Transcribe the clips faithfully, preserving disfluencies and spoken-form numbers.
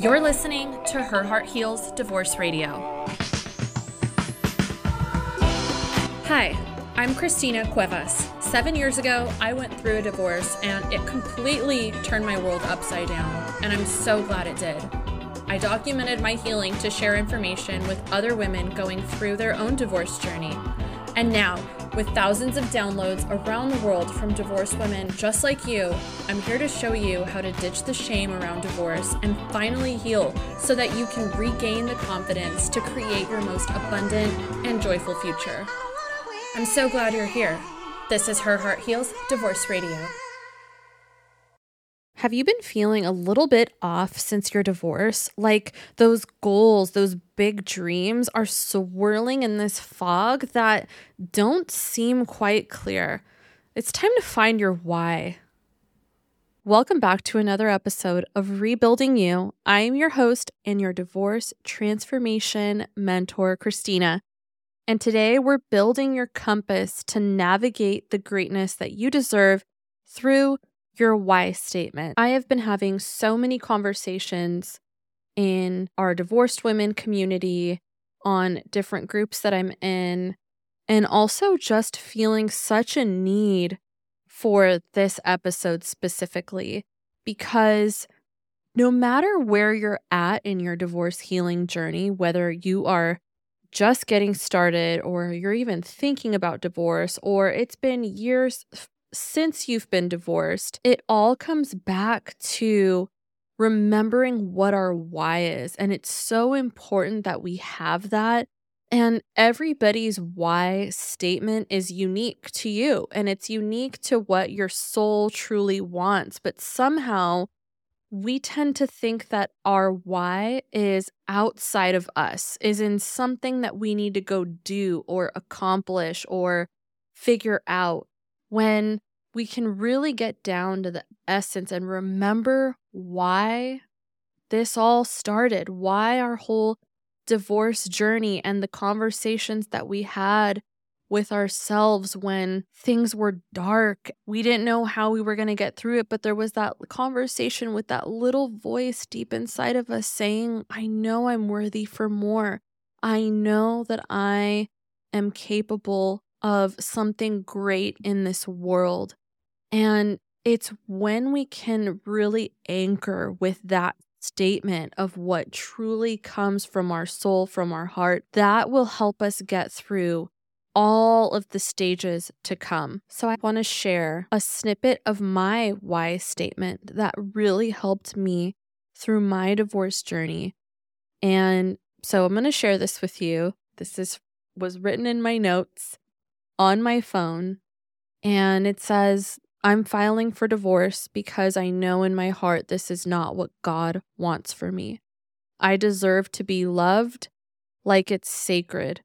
You're listening to Her Heart Heals Divorce Radio. Hi, I'm Christina Cuevas. Seven years ago, I went through a divorce and it completely turned my world upside down, and I'm so glad it did. I documented my healing to share information with other women going through their own divorce journey. And now, with thousands of downloads around the world from divorced women just like you, I'm here to show you how to ditch the shame around divorce and finally heal so that you can regain the confidence to create your most abundant and joyful future. I'm so glad you're here. This is Her Heart Heals Divorce Radio. Have you been feeling a little bit off since your divorce? Like those goals, those big dreams are swirling in this fog that don't seem quite clear. It's time to find your why. Welcome back to another episode of Rebuilding You. I am your host and your divorce transformation mentor, Christina. And today we're building your compass to navigate the greatness that you deserve through your why statement. I have been having so many conversations in our divorced women community, on different groups that I'm in, and also just feeling such a need for this episode specifically, because no matter where you're at in your divorce healing journey, whether you are just getting started or you're even thinking about divorce, or it's been years since you've been divorced, it all comes back to remembering what our why is. And it's so important that we have that. And everybody's why statement is unique to you, and it's unique to what your soul truly wants. But somehow we tend to think that our why is outside of us, is in something that we need to go do or accomplish or figure out, when we can really get down to the essence and remember why this all started, why our whole divorce journey and the conversations that we had with ourselves when things were dark. We didn't know how we were going to get through it, but there was that conversation with that little voice deep inside of us saying, I know I'm worthy for more. I know that I am capable of something great in this world. And it's when we can really anchor with that statement of what truly comes from our soul, from our heart, that will help us get through all of the stages to come. So I want to share a snippet of my why statement that really helped me through my divorce journey. And so I'm going to share this with you. This is was written in my notes on my phone, and it says, I'm filing for divorce because I know in my heart this is not what God wants for me. I deserve to be loved like it's sacred.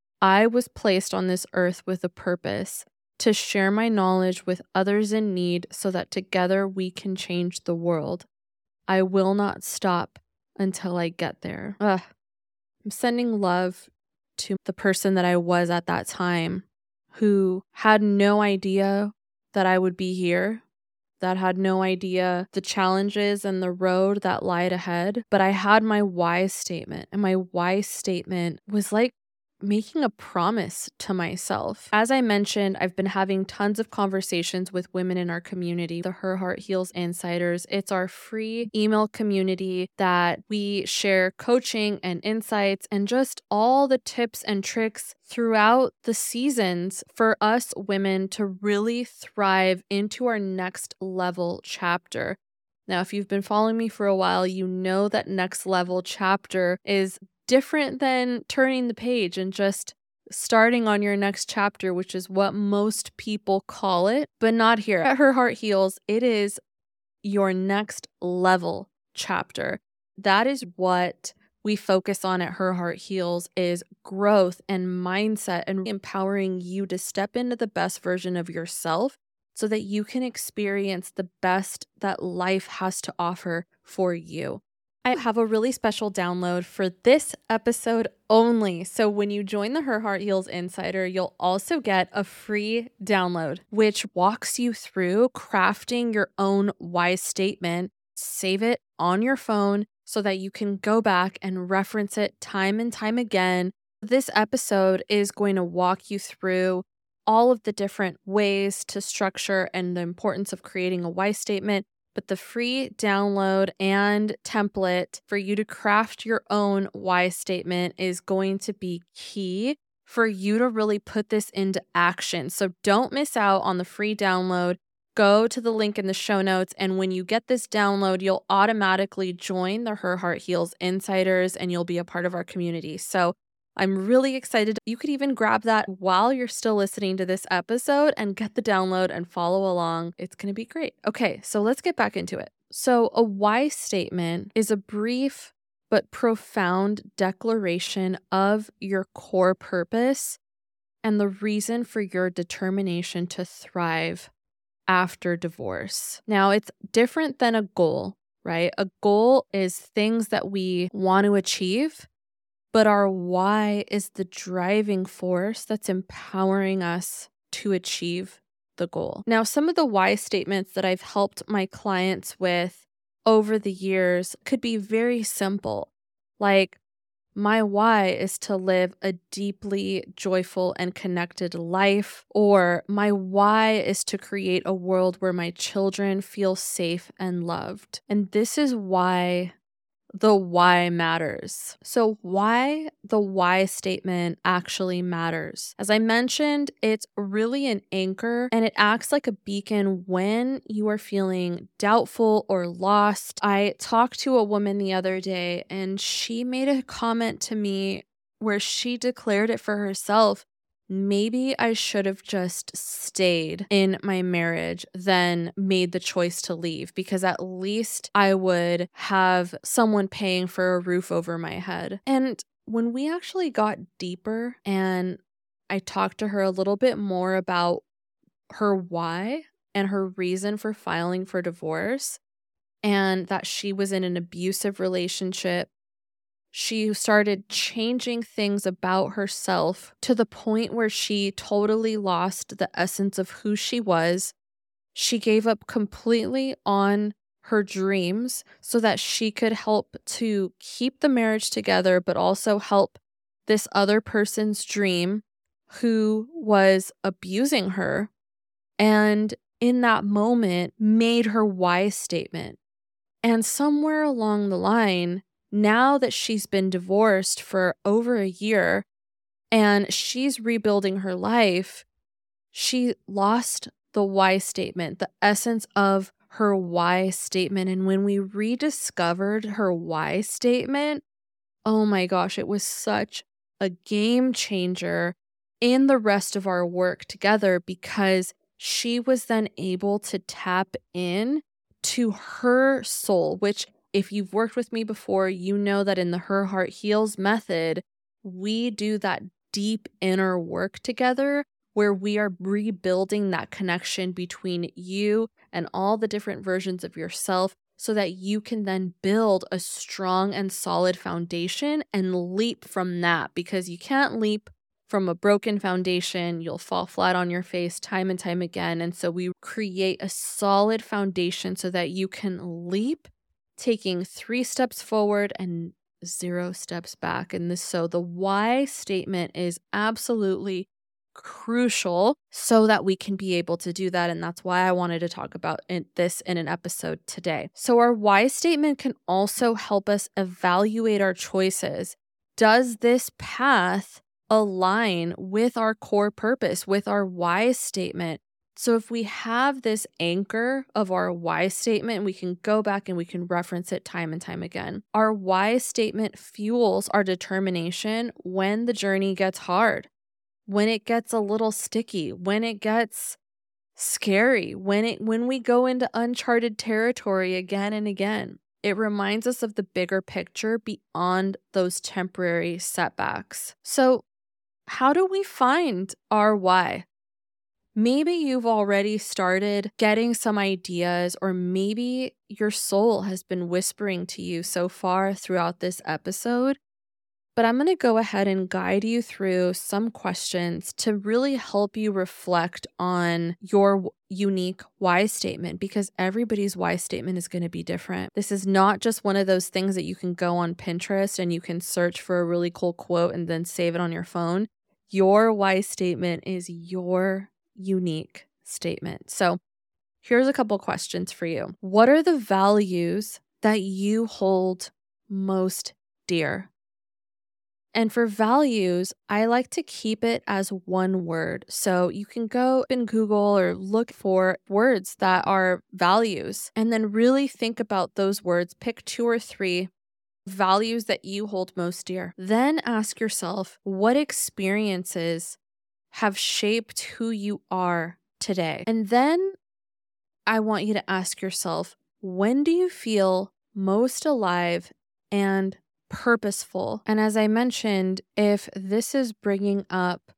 I was placed on this earth with a purpose, to share my knowledge with others in need so that together we can change the world. I will not stop until I get there. Ugh. I'm sending love to the person that I was at that time, who had no idea that I would be here, that had no idea the challenges and the road that lied ahead. But I had my why statement, and my why statement was like making a promise to myself. As I mentioned, I've been having tons of conversations with women in our community, the Her Heart Heals Insiders. It's our free email community that we share coaching and insights and just all the tips and tricks throughout the seasons for us women to really thrive into our next level chapter. Now, if you've been following me for a while, you know that next level chapter is different than turning the page and just starting on your next chapter, which is what most people call it, but not here. At Her Heart Heals, it is your next level chapter. That is what we focus on at Her Heart Heals, is growth and mindset and empowering you to step into the best version of yourself so that you can experience the best that life has to offer for you. I have a really special download for this episode only. So when you join the Her Heart Heals Insider, you'll also get a free download, which walks you through crafting your own why statement. Save it on your phone so that you can go back and reference it time and time again. This episode is going to walk you through all of the different ways to structure and the importance of creating a why statement. But the free download and template for you to craft your own why statement is going to be key for you to really put this into action. So don't miss out on the free download. Go to the link in the show notes, and when you get this download, you'll automatically join the Her Heart Heals Insiders and you'll be a part of our community. So I'm really excited. You could even grab that while you're still listening to this episode and get the download and follow along. It's going to be great. Okay, so let's get back into it. So a why statement is a brief but profound declaration of your core purpose and the reason for your determination to thrive after divorce. Now, it's different than a goal, right? A goal is things that we want to achieve, but our why is the driving force that's empowering us to achieve the goal. Now, some of the why statements that I've helped my clients with over the years could be very simple, like, my why is to live a deeply joyful and connected life, or my why is to create a world where my children feel safe and loved. And this is why the why matters. So why the why statement actually matters. As I mentioned, it's really an anchor and it acts like a beacon when you are feeling doubtful or lost. I talked to a woman the other day and she made a comment to me where she declared it for herself. Maybe I should have just stayed in my marriage than made the choice to leave, because at least I would have someone paying for a roof over my head. And when we actually got deeper and I talked to her a little bit more about her why and her reason for filing for divorce, and that she was in an abusive relationship, she started changing things about herself to the point where she totally lost the essence of who she was. She gave up completely on her dreams so that she could help to keep the marriage together, but also help this other person's dream who was abusing her. And in that moment, made her why statement. And somewhere along the line, now that she's been divorced for over a year and she's rebuilding her life, she lost the why statement, the essence of her why statement. And when we rediscovered her why statement, oh my gosh, it was such a game changer in the rest of our work together, because she was then able to tap in to her soul, which, if you've worked with me before, you know that in the Her Heart Heals method, we do that deep inner work together where we are rebuilding that connection between you and all the different versions of yourself so that you can then build a strong and solid foundation and leap from that, because you can't leap from a broken foundation. You'll fall flat on your face time and time again. And so we create a solid foundation so that you can leap, taking three steps forward and zero steps back. And this, so the why statement is absolutely crucial so that we can be able to do that. And that's why I wanted to talk about it, this in an episode today. So our why statement can also help us evaluate our choices. Does this path align with our core purpose, with our why statement? So if we have this anchor of our why statement, we can go back and we can reference it time and time again. Our why statement fuels our determination when the journey gets hard, when it gets a little sticky, when it gets scary, when it when we go into uncharted territory again and again. It reminds us of the bigger picture beyond those temporary setbacks. So how do we find our why? Maybe you've already started getting some ideas, or maybe your soul has been whispering to you so far throughout this episode, but I'm going to go ahead and guide you through some questions to really help you reflect on your w- unique why statement, because everybody's why statement is going to be different. This is not just one of those things that you can go on Pinterest and you can search for a really cool quote and then save it on your phone. Your why statement is your unique statement. So here's a couple questions for you. What are the values that you hold most dear? And for values, I like to keep it as one word. So you can go in Google or look for words that are values and then really think about those words. Pick two or three values that you hold most dear. Then ask yourself, what experiences have shaped who you are today? And then I want you to ask yourself, when do you feel most alive and purposeful? And as I mentioned, if this is bringing up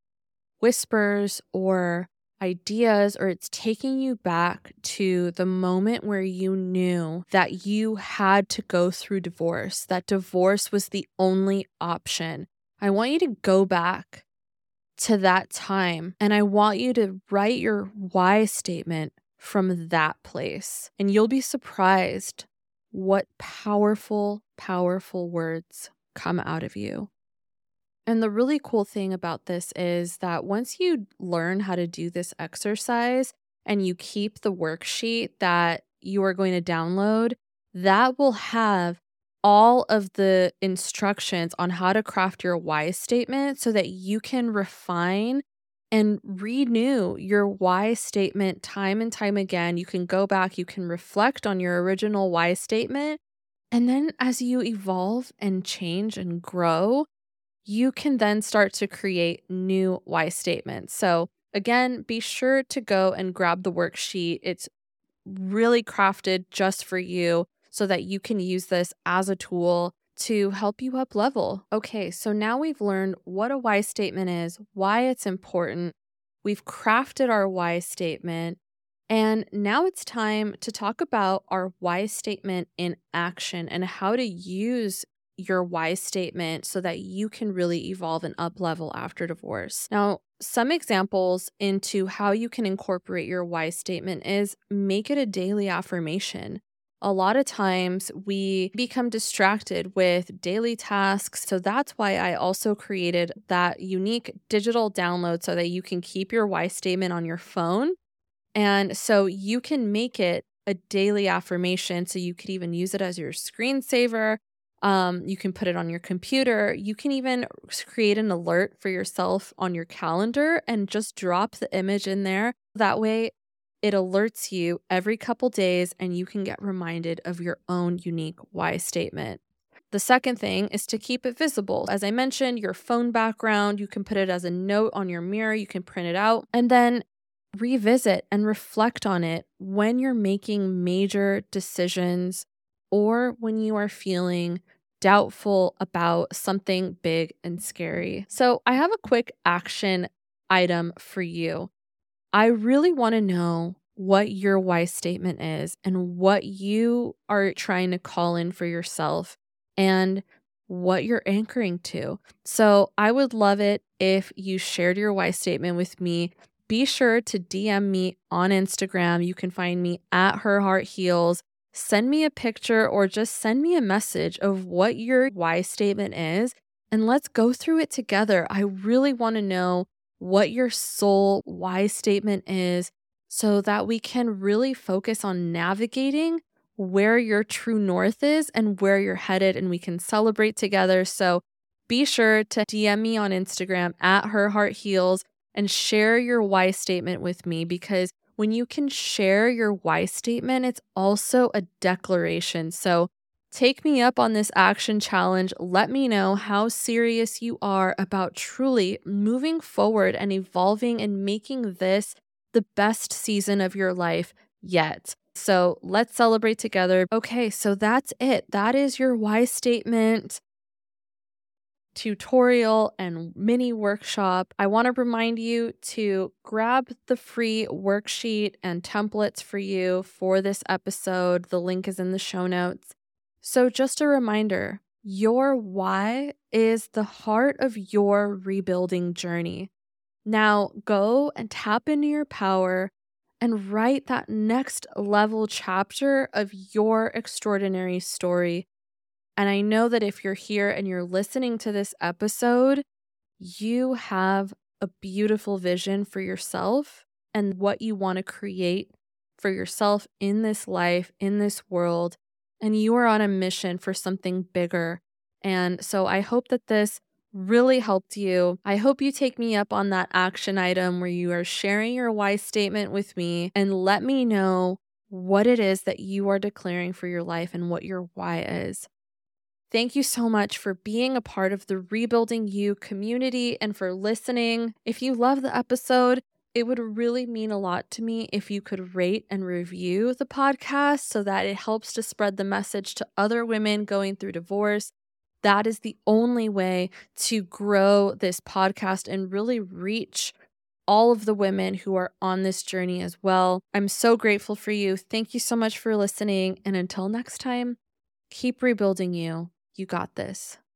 whispers or ideas, or it's taking you back to the moment where you knew that you had to go through divorce, that divorce was the only option, I want you to go back to that time and I want you to write your why statement from that place. And you'll be surprised what powerful, powerful words come out of you. And the really cool thing about this is that once you learn how to do this exercise and you keep the worksheet that you are going to download, that will have all of the instructions on how to craft your why statement so that you can refine and renew your why statement time and time again. You can go back, you can reflect on your original why statement. And then as you evolve and change and grow, you can then start to create new why statements. So again, be sure to go and grab the worksheet. It's really crafted just for you so that you can use this as a tool to help you up level. Okay, so now we've learned what a why statement is, why it's important. We've crafted our why statement. And now it's time to talk about our why statement in action and how to use your why statement so that you can really evolve and up level after divorce. Now, some examples into how you can incorporate your why statement is make it a daily affirmation. A lot of times we become distracted with daily tasks. So that's why I also created that unique digital download so that you can keep your why statement on your phone. And so you can make it a daily affirmation. So you could even use it as your screensaver. Um, you can put it on your computer. You can even create an alert for yourself on your calendar and just drop the image in there. That way it alerts you every couple days and you can get reminded of your own unique why statement. The second thing is to keep it visible. As I mentioned, your phone background, you can put it as a note on your mirror, you can print it out, and then revisit and reflect on it when you're making major decisions or when you are feeling doubtful about something big and scary. So I have a quick action item for you. I really want to know what your why statement is and what you are trying to call in for yourself and what you're anchoring to. So I would love it if you shared your why statement with me. Be sure to D M me on Instagram. You can find me at Her Heart Heals. Send me a picture or just send me a message of what your why statement is, and let's go through it together. I really want to know what your soul why statement is so that we can really focus on navigating where your true north is and where you're headed, and we can celebrate together. So be sure to D M me on Instagram at Her Heart Heals and share your why statement with me, because when you can share your why statement, it's also a declaration. So take me up on this action challenge. Let me know how serious you are about truly moving forward and evolving and making this the best season of your life yet. So let's celebrate together. Okay, so that's it. That is your why statement tutorial and mini workshop. I want to remind you to grab the free worksheet and templates for you for this episode. The link is in the show notes. So just a reminder, Your why is the heart of your rebuilding journey. Now go and tap into your power and write that next level chapter of your extraordinary story. And I know that if you're here and you're listening to this episode, you have a beautiful vision for yourself and what you want to create for yourself in this life, in this world. And you are on a mission for something bigger. And so I hope that this really helped you. I hope you take me up on that action item where you are sharing your why statement with me and let me know what it is that you are declaring for your life and what your why is. Thank you so much for being a part of the Rebuilding You community and for listening. If you love the episode, it would really mean a lot to me if you could rate and review the podcast so that it helps to spread the message to other women going through divorce. That is the only way to grow this podcast and really reach all of the women who are on this journey as well. I'm so grateful for you. Thank you so much for listening. And until next time, keep rebuilding you. You got this.